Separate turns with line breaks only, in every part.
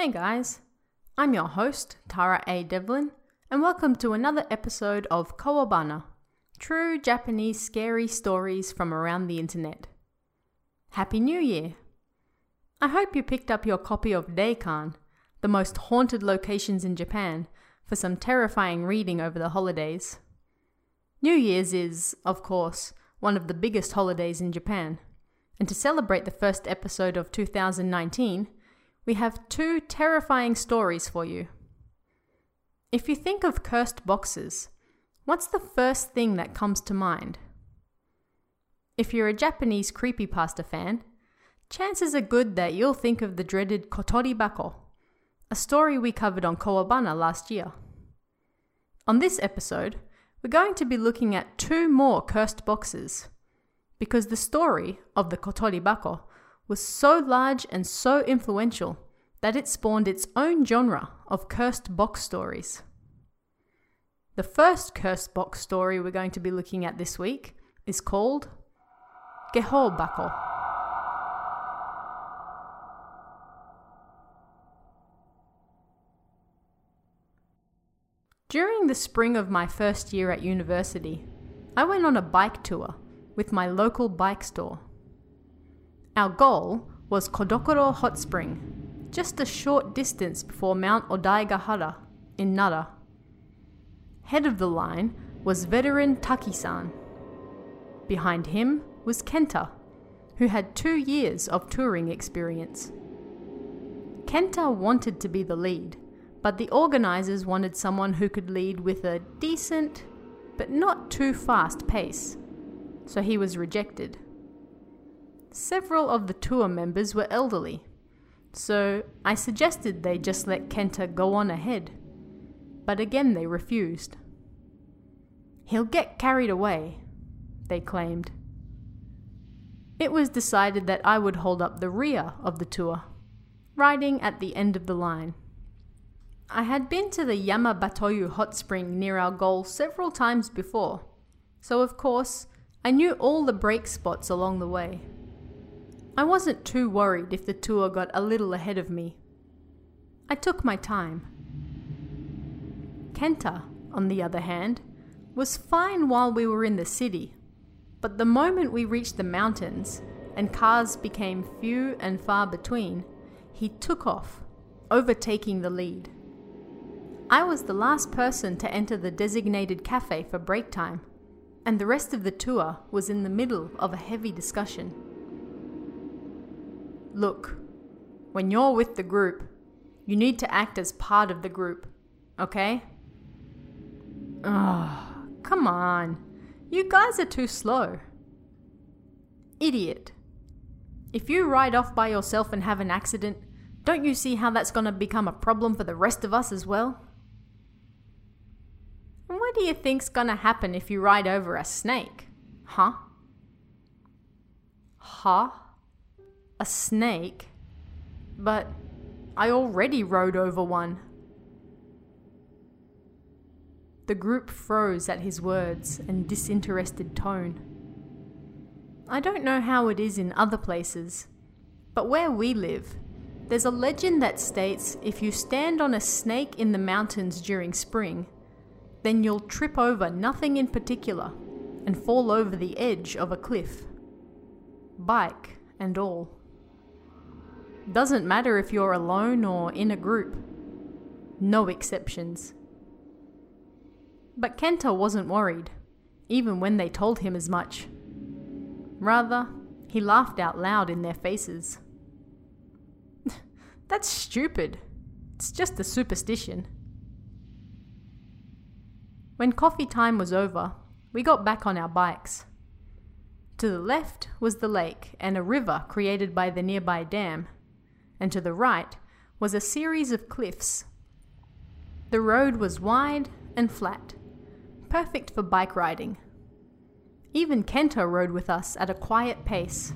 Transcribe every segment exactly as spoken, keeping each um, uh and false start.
Hey guys, I'm your host, Tara A. Devlin, and welcome to another episode of Kawabana, true Japanese scary stories from around the internet. Happy New Year! I hope you picked up your copy of Deikan, the most haunted locations in Japan, for some terrifying reading over the holidays. New Year's is, of course, one of the biggest holidays in Japan, and to celebrate the first episode of two thousand nineteen, we have two terrifying stories for you. If you think of cursed boxes, what's the first thing that comes to mind? If you're a Japanese creepypasta fan, chances are good that you'll think of the dreaded Kotori Bako, a story we covered on Kawabana last year. On this episode, we're going to be looking at two more cursed boxes, because the story of the Kotori Bako was so large and so influential that it spawned its own genre of cursed box stories. The first cursed box story we're going to be looking at this week is called Geho Bako. During the spring of my first year at university, I went on a bike tour with my local bike store. Our goal was Kodokoro Hot Spring, just a short distance before Mount Odaigahara in Nara. Head of the line was veteran Taki-san. Behind him was Kenta, who had two years of touring experience. Kenta wanted to be the lead, but the organizers wanted someone who could lead with a decent, but not too fast pace, so he was rejected. Several of the tour members were elderly, so I suggested they just let Kenta go on ahead, but again they refused. "He'll get carried away," they claimed. It was decided that I would hold up the rear of the tour, riding at the end of the line. I had been to the Yamabatoyu hot spring near our goal several times before, so of course I knew all the break spots along the way. I wasn't too worried if the tour got a little ahead of me. I took my time. Kenta, on the other hand, was fine while we were in the city, but the moment we reached the mountains and cars became few and far between, he took off, overtaking the lead. I was the last person to enter the designated cafe for break time, and the rest of the tour was in the middle of a heavy discussion. Look, when you're with the group, you need to act as part of the group, okay? Oh, come on. You guys are too slow. Idiot. If you ride off by yourself and have an accident, don't you see how that's going to become a problem for the rest of us as well? And what do you think's going to happen if you ride over a snake? Huh? Huh? A snake? But I already rode over one. The group froze at his words and disinterested tone. I don't know how it is in other places, but where we live, there's a legend that states if you stand on a snake in the mountains during spring, then you'll trip over nothing in particular and fall over the edge of a cliff. Bike and all. Doesn't matter if you're alone or in a group. No exceptions. But Kenta wasn't worried, even when they told him as much. Rather, he laughed out loud in their faces. That's stupid. It's just a superstition. When coffee time was over, we got back on our bikes. To the left was the lake and a river created by the nearby dam, and to the right was a series of cliffs. The road was wide and flat, perfect for bike riding. Even Kenta rode with us at a quiet pace.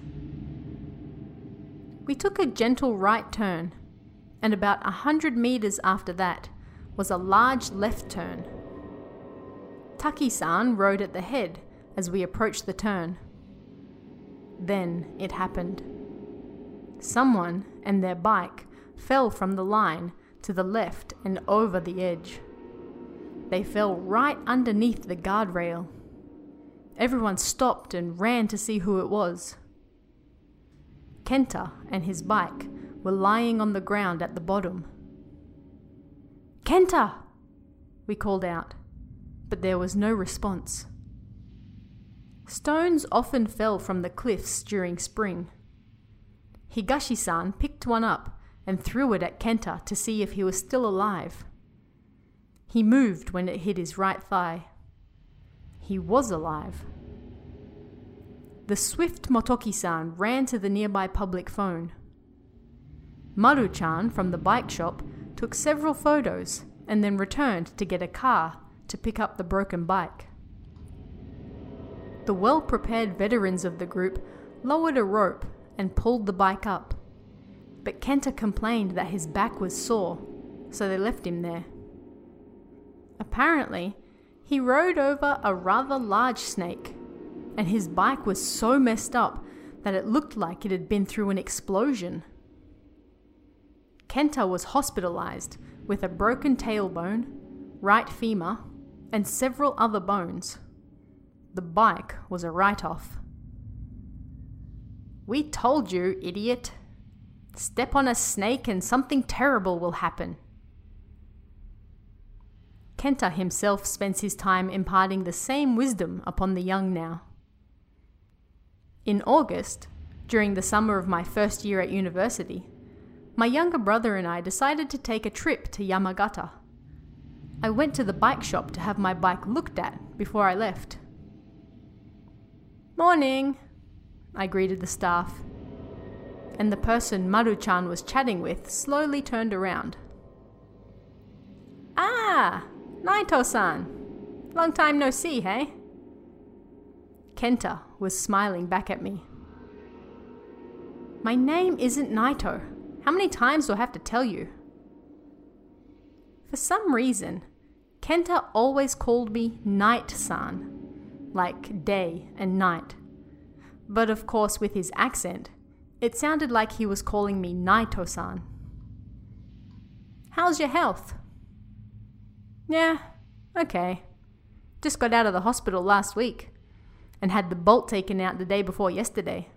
We took a gentle right turn, and about a hundred meters after that was a large left turn. Taki-san rode at the head as we approached the turn. Then it happened. Someone and their bike fell from the line to the left and over the edge. They fell right underneath the guardrail. Everyone stopped and ran to see who it was. Kenta and his bike were lying on the ground at the bottom. "Kenta!" we called out, but there was no response. Stones often fell from the cliffs during spring. Higashi-san picked one up and threw it at Kenta to see if he was still alive. He moved when it hit his right thigh. He was alive. The swift Motoki-san ran to the nearby public phone. Maru-chan from the bike shop took several photos and then returned to get a car to pick up the broken bike. The well-prepared veterans of the group lowered a rope and pulled the bike up, but Kenta complained that his back was sore, so they left him there. Apparently, he rode over a rather large snake, and his bike was so messed up that it looked like it had been through an explosion. Kenta was hospitalized with a broken tailbone, right femur, and several other bones. The bike was a write-off. "We told you, idiot. Step on a snake and something terrible will happen." Kenta himself spends his time imparting the same wisdom upon the young now. In August, during the summer of my first year at university, my younger brother and I decided to take a trip to Yamagata. I went to the bike shop to have my bike looked at before I left. "Morning," I greeted the staff, and the person Maru-chan was chatting with slowly turned around. "Ah, Naito-san. Long time no see, hey?" Kenta was smiling back at me. "My name isn't Naito. How many times do I have to tell you?" For some reason, Kenta always called me Night-san, like day and night. But of course, with his accent, it sounded like he was calling me Naito-san. "How's your health?" "Yeah, okay. Just got out of the hospital last week and had the bolt taken out the day before yesterday."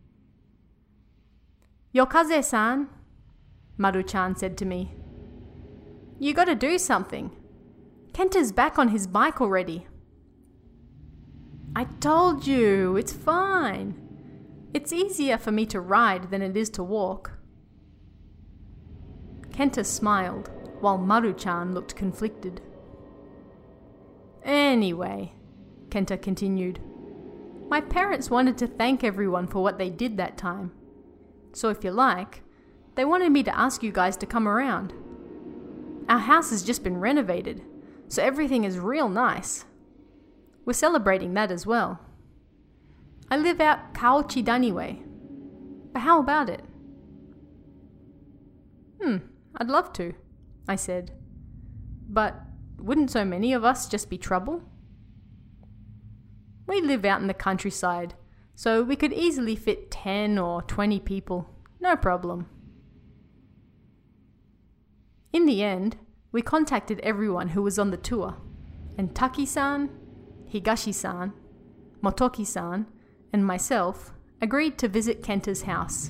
"Yokaze-san," Maru-chan said to me. "You gotta do something. Kenta's back on his bike already." "I told you, it's fine. It's easier for me to ride than it is to walk." Kenta smiled, while Maru-chan looked conflicted. "Anyway," Kenta continued, "my parents wanted to thank everyone for what they did that time. So if you like, they wanted me to ask you guys to come around. Our house has just been renovated, so everything is real nice. We're celebrating that as well. I live out Kaochidani way. But how about it?" "Hmm, I'd love to," I said. "But wouldn't so many of us just be trouble?" "We live out in the countryside, so we could easily fit ten or twenty people. No problem." In the end, we contacted everyone who was on the tour, and Taki-san, Higashi-san, Motoki-san, and myself agreed to visit Kenta's house.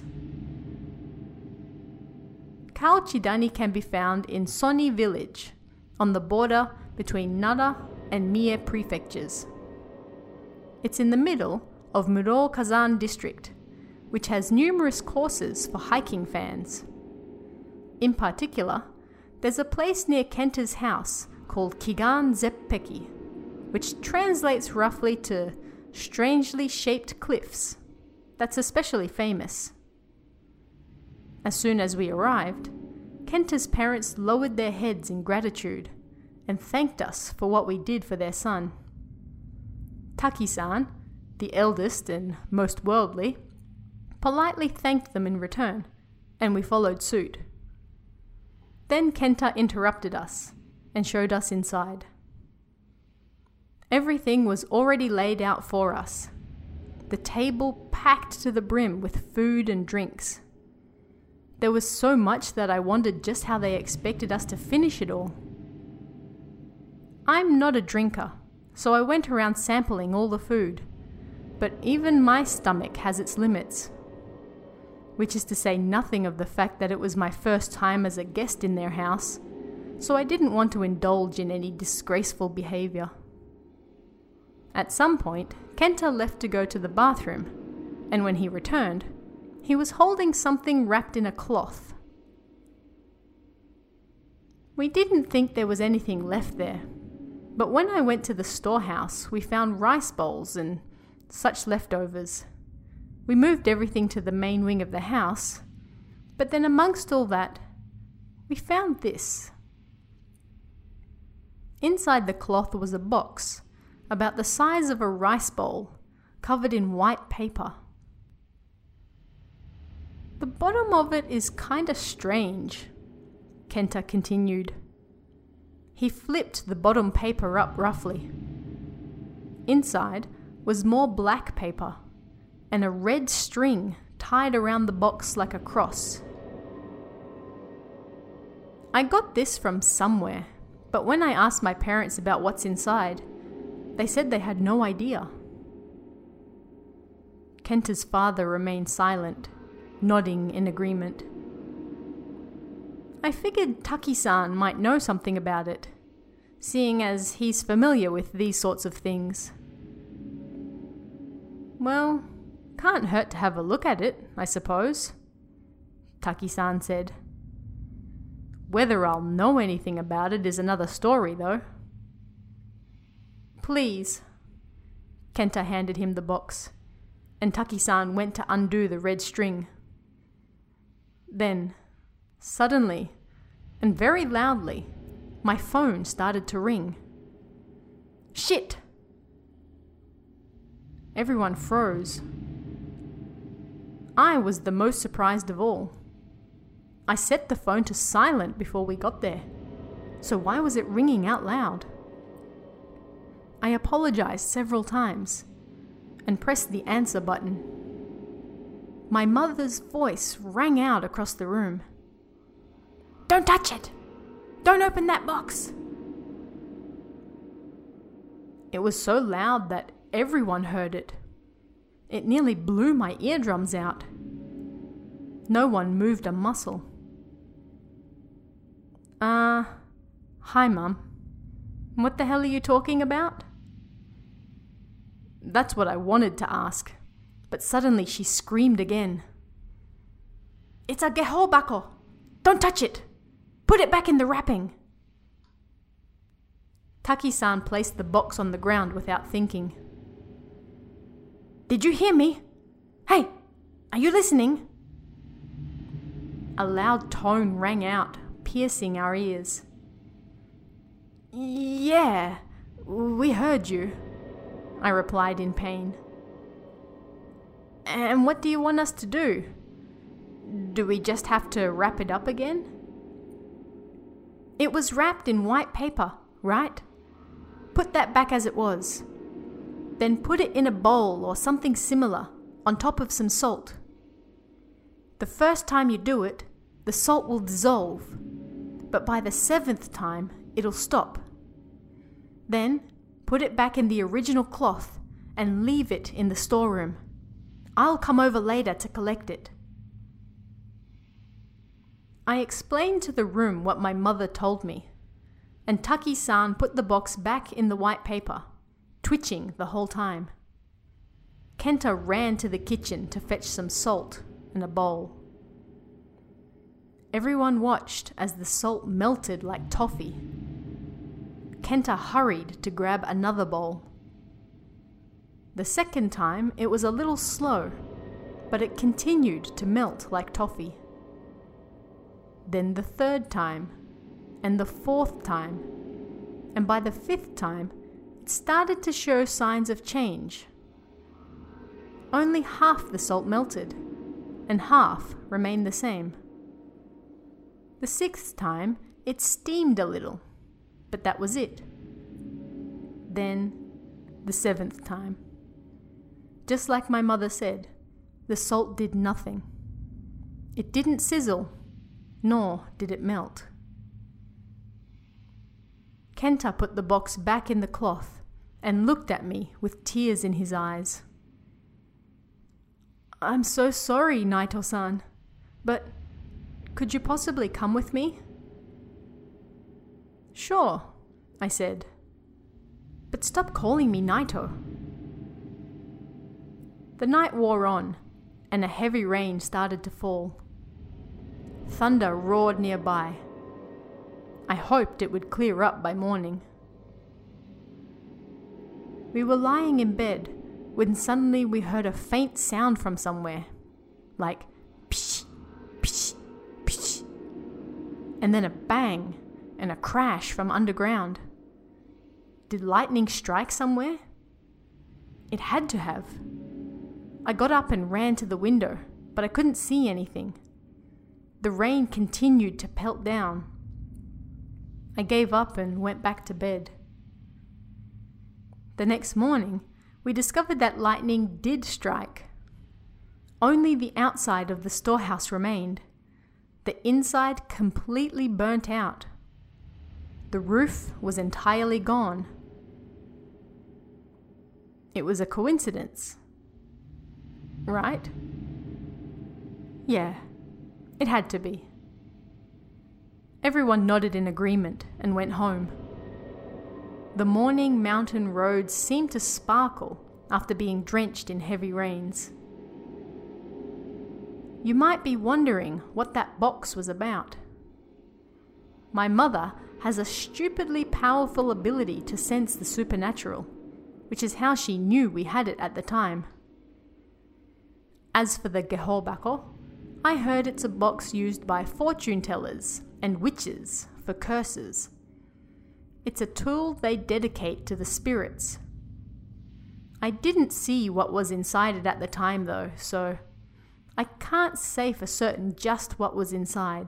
Kaochidani can be found in Soni village, on the border between Nara and Mie prefectures. It's in the middle of Muro-Kazan district, which has numerous courses for hiking fans. In particular, there's a place near Kenta's house called Kigan Zeppeki, which translates roughly to strangely shaped cliffs. That's especially famous. As soon as we arrived, Kenta's parents lowered their heads in gratitude and thanked us for what we did for their son. Taki-san, the eldest and most worldly, politely thanked them in return, and we followed suit. Then Kenta interrupted us and showed us inside. Everything was already laid out for us, the table packed to the brim with food and drinks. There was so much that I wondered just how they expected us to finish it all. I'm not a drinker, so I went around sampling all the food, but even my stomach has its limits. Which is to say nothing of the fact that it was my first time as a guest in their house, so I didn't want to indulge in any disgraceful behaviour. At some point, Kenta left to go to the bathroom, and when he returned, he was holding something wrapped in a cloth. We didn't think there was anything left there, but when I went to the storehouse, we found rice bowls and such leftovers. We moved everything to the main wing of the house, but then amongst all that, we found this. Inside the cloth was a box, about the size of a rice bowl, covered in white paper. The bottom of it is kinda strange, Kenta continued. He flipped the bottom paper up roughly. Inside was more black paper, and a red string tied around the box like a cross. I got this from somewhere, but when I asked my parents about what's inside, they said they had no idea. Kenta's father remained silent, nodding in agreement. I figured Taki-san might know something about it, seeing as he's familiar with these sorts of things. Well, can't hurt to have a look at it, I suppose, Taki-san said. Whether I'll know anything about it is another story, though. Please. Kenta handed him the box, and Taki-san went to undo the red string. Then, suddenly, and very loudly, my phone started to ring. Shit! Everyone froze. I was the most surprised of all. I set the phone to silent before we got there, so why was it ringing out loud? I apologized several times and pressed the answer button. My mother's voice rang out across the room. Don't touch it! Don't open that box! It was so loud that everyone heard it. It nearly blew my eardrums out. No one moved a muscle. Uh, hi, Mum. What the hell are you talking about? That's what I wanted to ask, but suddenly she screamed again. It's a gehobako! Don't touch it! Put it back in the wrapping! Taki-san placed the box on the ground without thinking. Did you hear me? Hey, are you listening? A loud tone rang out, piercing our ears. Yeah, we heard you, I replied in pain. And what do you want us to do? Do we just have to wrap it up again? It was wrapped in white paper, right? Put that back as it was. Then put it in a bowl or something similar, on top of some salt. The first time you do it, the salt will dissolve, but by the seventh time, it'll stop. Then, put it back in the original cloth and leave it in the storeroom. I'll come over later to collect it. I explained to the room what my mother told me, and Taki-san put the box back in the white paper, twitching the whole time. Kenta ran to the kitchen to fetch some salt and a bowl. Everyone watched as the salt melted like toffee. Kenta hurried to grab another bowl. The second time it was a little slow, but it continued to melt like toffee. Then the third time, and the fourth time, and by the fifth time, it started to show signs of change. Only half the salt melted, and half remained the same. The sixth time, it steamed a little, but that was it. Then, the seventh time. Just like my mother said, the salt did nothing. It didn't sizzle nor did it melt. Kenta put the box back in the cloth and looked at me with tears in his eyes. "I'm so sorry, Naito-san, but could you possibly come with me?" "Sure," I said. "But stop calling me Naito." The night wore on, and a heavy rain started to fall. Thunder roared nearby. I hoped it would clear up by morning. We were lying in bed when suddenly we heard a faint sound from somewhere, like psh, psh, psh, and then a bang and a crash from underground. Did lightning strike somewhere? It had to have. I got up and ran to the window, but I couldn't see anything. The rain continued to pelt down. I gave up and went back to bed. The next morning, we discovered that lightning did strike. Only the outside of the storehouse remained. The inside completely burnt out. The roof was entirely gone. It was a coincidence, right? Yeah, it had to be. Everyone nodded in agreement and went home. The morning mountain roads seemed to sparkle after being drenched in heavy rains. You might be wondering what that box was about. My mother has a stupidly powerful ability to sense the supernatural, which is how she knew we had it at the time. As for the Gehobako, I heard it's a box used by fortune tellers and witches for curses. It's a tool they dedicate to the spirits. I didn't see what was inside it at the time though, so I can't say for certain just what was inside.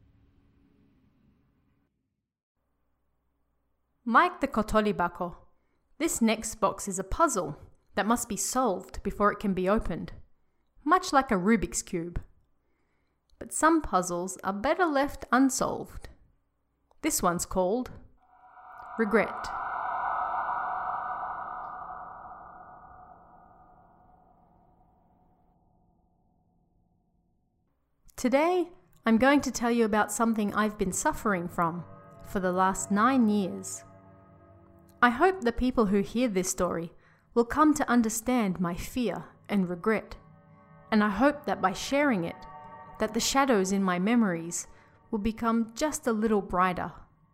Like the Kotoribako, this next box is a puzzle that must be solved before it can be opened, much like a Rubik's Cube. But some puzzles are better left unsolved. This one's called Regret. Today, I'm going to tell you about something I've been suffering from for the last nine years. I hope the people who hear this story will come to understand my fear and regret, and I hope that by sharing it, that the shadows in my memories will become just a little brighter.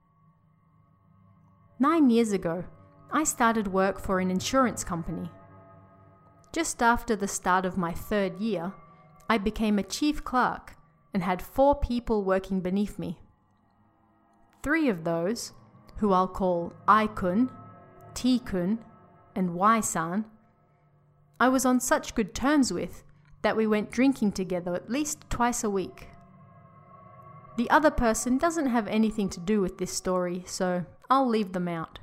Nine years ago, I started work for an insurance company. Just after the start of my third year, I became a chief clerk and had four people working beneath me. Three of those, who I'll call I-kun, T-kun, and Y-san, I was on such good terms with that we went drinking together at least twice a week. The other person doesn't have anything to do with this story, so I'll leave them out.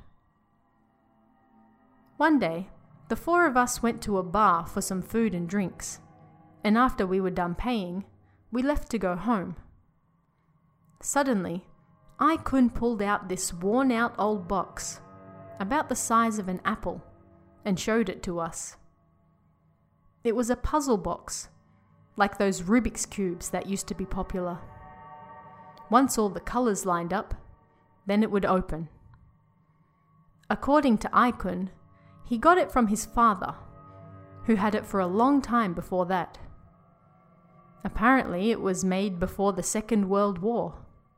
One day, the four of us went to a bar for some food and drinks, and after we were done paying, we left to go home. Suddenly, I-kun pulled out this worn-out old box, about the size of an apple, and showed it to us. It was a puzzle box, like those Rubik's Cubes that used to be popular. Once all the colors lined up, then it would open. According to I-kun, he got it from his father, who had it for a long time before that. Apparently, it was made before the Second World War.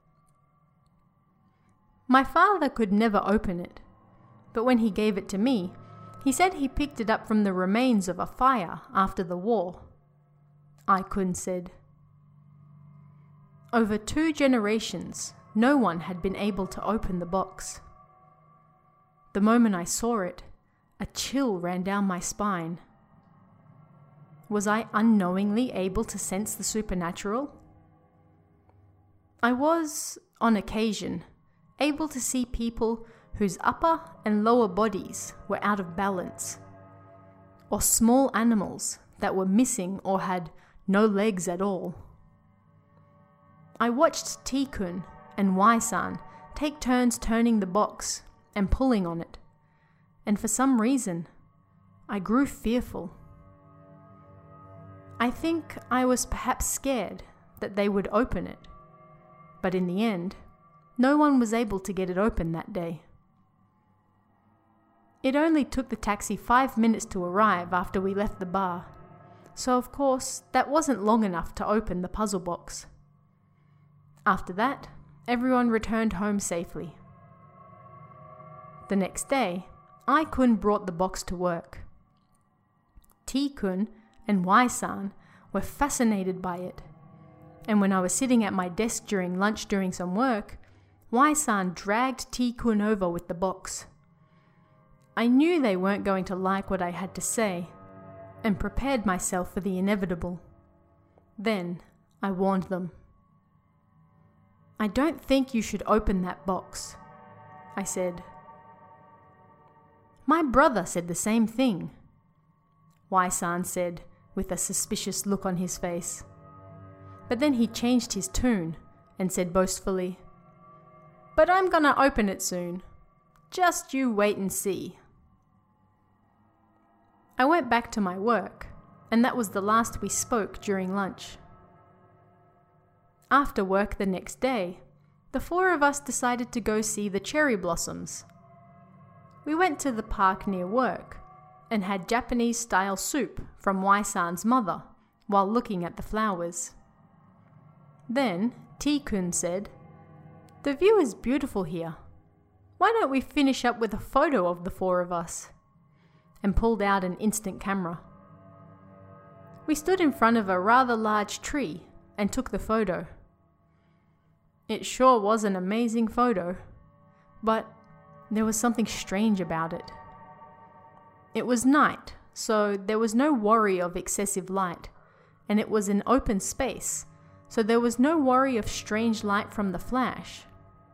My father could never open it, but when he gave it to me, he said he picked it up from the remains of a fire after the war. I-kun said. Over two generations, no one had been able to open the box. The moment I saw it, a chill ran down my spine. Was I unknowingly able to sense the supernatural? I was, on occasion, able to see people whose upper and lower bodies were out of balance, or small animals that were missing or had no legs at all. I watched T-kun and Y-san take turns turning the box and pulling on it, and for some reason, I grew fearful. I think I was perhaps scared that they would open it, but in the end, no one was able to get it open that day. It only took the taxi five minutes to arrive after we left the bar, so of course that wasn't long enough to open the puzzle box. After that, everyone returned home safely. The next day, I-kun brought the box to work. T-kun and Y-san were fascinated by it, and when I was sitting at my desk during lunch doing some work, Y-san dragged T-kun over with the box. I knew they weren't going to like what I had to say, and prepared myself for the inevitable. Then I warned them. "I don't think you should open that box," I said. "My brother said the same thing," Y-san said with a suspicious look on his face. But then he changed his tune and said boastfully, "But I'm gonna open it soon. Just you wait and see." I went back to my work, and that was the last we spoke during lunch. After work the next day, the four of us decided to go see the cherry blossoms. We went to the park near work and had Japanese-style soup from Y-san's mother while looking at the flowers. Then T-kun said, "The view is beautiful here. Why don't we finish up with a photo of the four of us?" and pulled out an instant camera. We stood in front of a rather large tree and took the photo. It sure was an amazing photo, but there was something strange about it. It was night, so there was no worry of excessive light, and it was an open space, so there was no worry of strange light from the flash.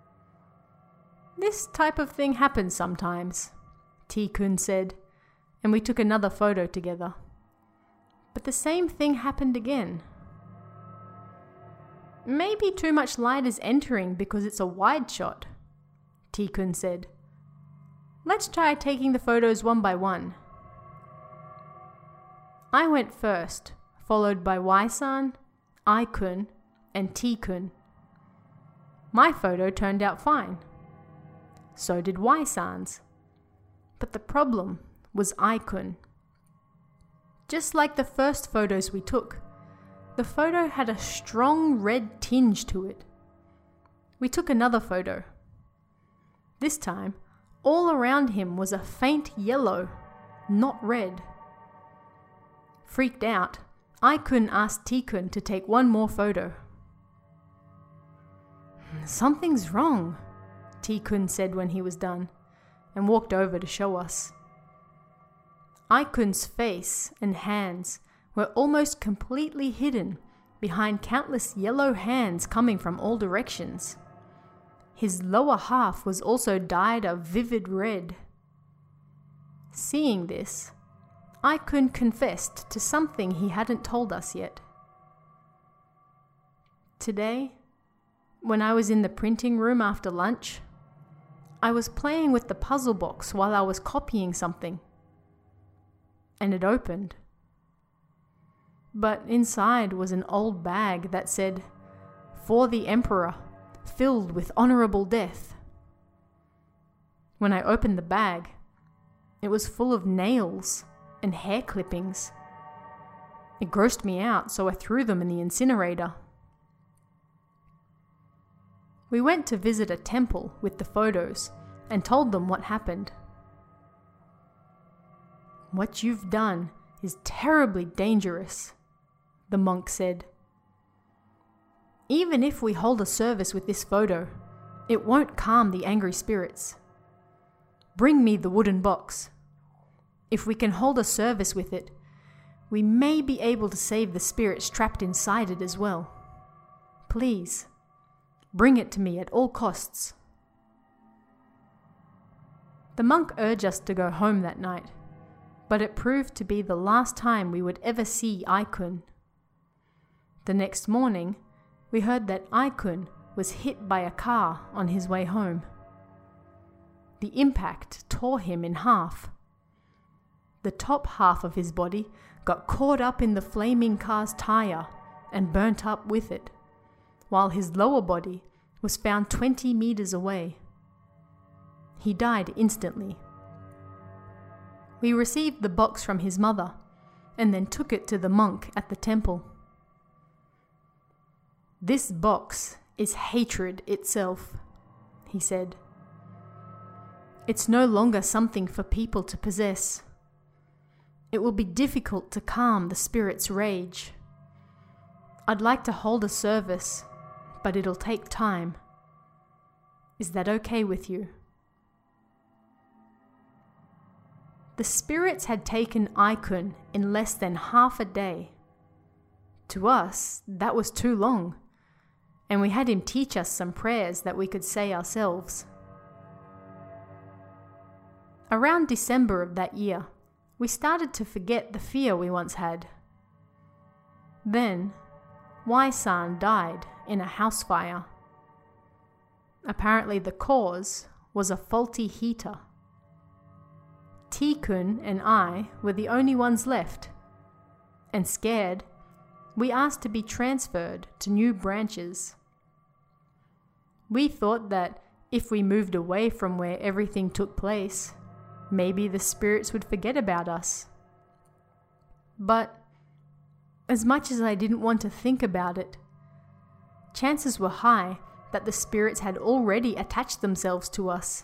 "This type of thing happens sometimes," T-kun said, and we took another photo together. But the same thing happened again. "Maybe too much light is entering because it's a wide shot," T-kun said. "Let's try taking the photos one by one." I went first, followed by Y-san, I-kun, and T-kun. My photo turned out fine. So did Y-san's. But the problem was I-kun. Just like the first photos we took, the photo had a strong red tinge to it. We took another photo. This time, all around him was a faint yellow, not red. Freaked out, I-kun asked T-kun to take one more photo. "Something's wrong," T-kun said when he was done, and walked over to show us. I-kun's face and hands were almost completely hidden behind countless yellow hands coming from all directions. His lower half was also dyed a vivid red. Seeing this, I-kun confessed to something he hadn't told us yet. Today, when I was in the printing room after lunch, I was playing with the puzzle box while I was copying something, and it opened. But inside was an old bag that said, "For the Emperor, filled with honorable death." When I opened the bag, it was full of nails and hair clippings. It grossed me out, so I threw them in the incinerator. We went to visit a temple with the photos and told them what happened. "What you've done is terribly dangerous," the monk said. "Even if we hold a service with this photo, it won't calm the angry spirits. Bring me the wooden box. If we can hold a service with it, we may be able to save the spirits trapped inside it as well. Please, bring it to me at all costs." The monk urged us to go home that night, but it proved to be the last time we would ever see I-kun. The next morning, we heard that Aikun was hit by a car on his way home. The impact tore him in half. The top half of his body got caught up in the flaming car's tire and burnt up with it, while his lower body was found twenty meters away. He died instantly. We received the box from his mother and then took it to the monk at the temple. "This box is hatred itself," he said. "It's no longer something for people to possess. It will be difficult to calm the spirit's rage. I'd like to hold a service, but it'll take time. Is that okay with you?" The spirits had taken Aikun in less than half a day. To us, that was too long, and we had him teach us some prayers that we could say ourselves. Around December of that year, we started to forget the fear we once had. Then, Y-san died in a house fire. Apparently the cause was a faulty heater. T-kun and I were the only ones left, and scared, we asked to be transferred to new branches. We thought that if we moved away from where everything took place, maybe the spirits would forget about us. But as much as I didn't want to think about it, chances were high that the spirits had already attached themselves to us.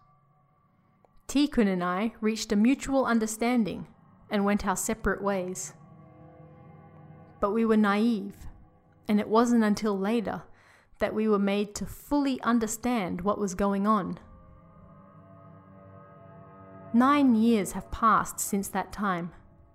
T-kun and I reached a mutual understanding and went our separate ways. But we were naive, and it wasn't until later that we were made to fully understand what was going on. Nine years have passed since that time.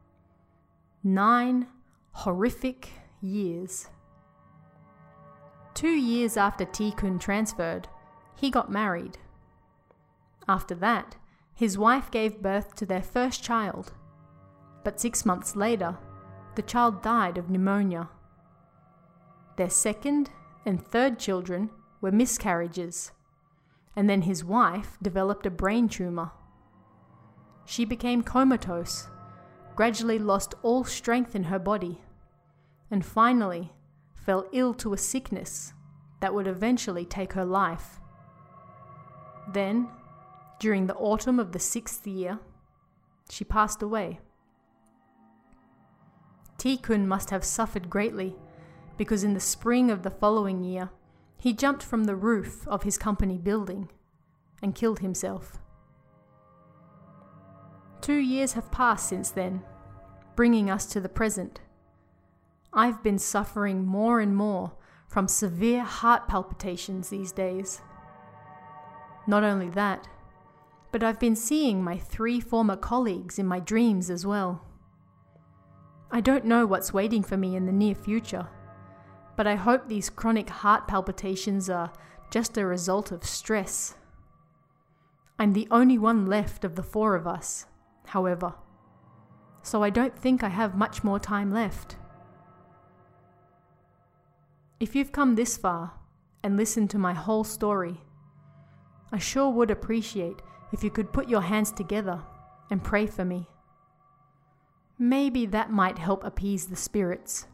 Nine horrific years. Two years after T-kun transferred, he got married. After that, his wife gave birth to their first child, but six months later, the child died of pneumonia. Their second and third children were miscarriages, and then his wife developed a brain tumor. She became comatose, gradually lost all strength in her body, and finally fell ill to a sickness that would eventually take her life. Then, during the autumn of the sixth year, she passed away. T-kun must have suffered greatly, because in the spring of the following year, he jumped from the roof of his company building and killed himself. Two years have passed since then, bringing us to the present. I've been suffering more and more from severe heart palpitations these days. Not only that, but I've been seeing my three former colleagues in my dreams as well. I don't know what's waiting for me in the near future, but I hope these chronic heart palpitations are just a result of stress. I'm the only one left of the four of us, however, so I don't think I have much more time left. If you've come this far and listened to my whole story, I sure would appreciate if you could put your hands together and pray for me. Maybe that might help appease the spirits.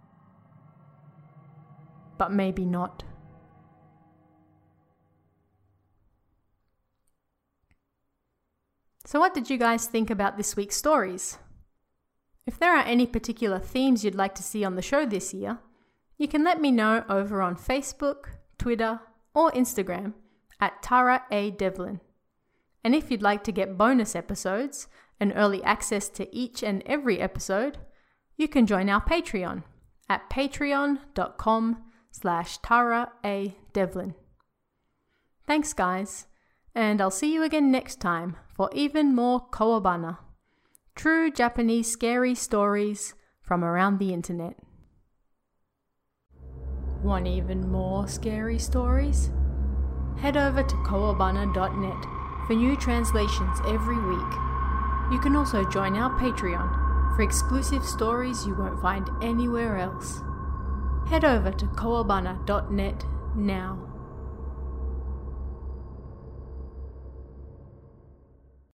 But maybe not. So what did you guys think about this week's stories? If there are any particular themes you'd like to see on the show this year, you can let me know over on Facebook, Twitter, or Instagram at Tara A. Devlin. And if you'd like to get bonus episodes and early access to each and every episode, you can join our Patreon at patreon.com slash Tara A. Devlin. Thanks guys, and I'll see you again next time for even more Kawabana, true Japanese scary stories from around the internet. Want even more scary stories? Head over to kawabana dot net for new translations every week. You can also join our Patreon for exclusive stories you won't find anywhere else. Head over to kowabana dot net now.